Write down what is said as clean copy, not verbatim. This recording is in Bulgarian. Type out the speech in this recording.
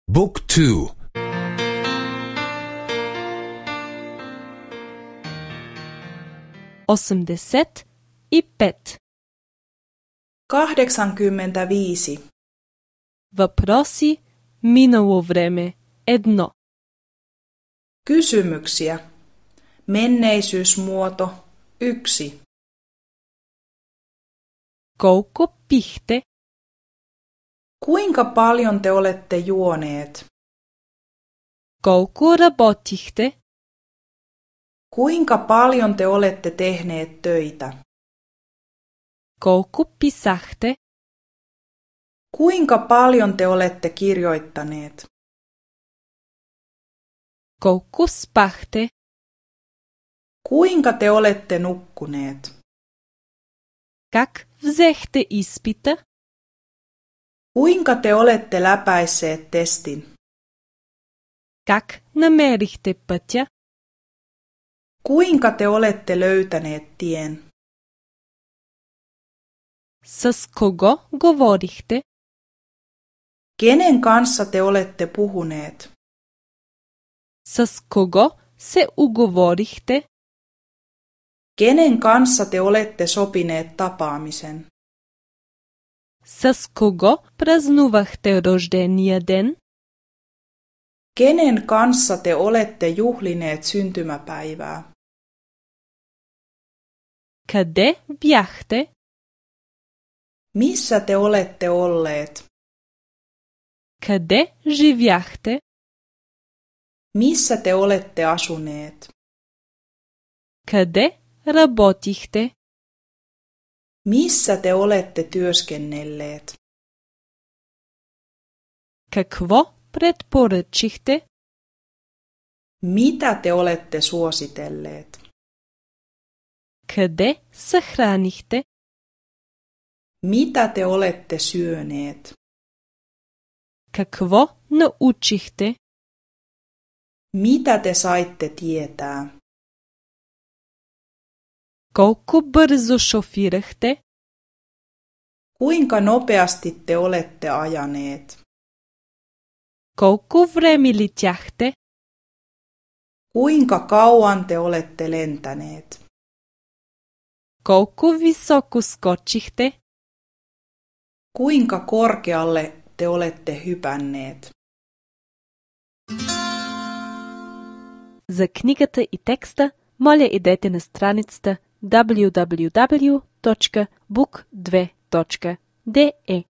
Book 2. 85. 85. Въпроси минало време 1. Kysymyksiä. Menneisyysmuoto 1. Колко пихте? Kuinka paljon te olette juoneet? Колко работихте? Kuinka paljon te olette tehneet töitä? Колко писахте? Kuinka paljon te olette kirjoittaneet? Колко спахте? Kuinka te olette nukkuneet? Как взехте изпита? Kuinka te olette läpäisseet testin? Как намерихте пътя? Kuinka te olette löytäneet tien? С кого говорихте? Kenen kanssa te olette puhuneet? С кого се уговорихте? Kenen kanssa te olette sopineet tapaamisen? С кого празнувахте рождения ден? Kenen kanssa te olette juhlineet syntymäpäivää? Къде бяхте? Missä te olette olleet? Къде живяхте? Missä te olette asuneet? Къде работихте? Missä te olette työskennelleet? Какво предпоръчихте? Mitä te olette suositelleet? Къде съхранихте? Mitä te olette syöneet? Какво научихте? Mitä te saitte tietää? Колко бързо шофирахте? Kuinka nopeasti te olette ajaneet? Колко време летяхте? Kuinka kauan te olette lentäneet? Колко високо скочихте? Kuinka korkealle te olette hypänneet? За книгата и текста, моля идете на страницата www.book2.de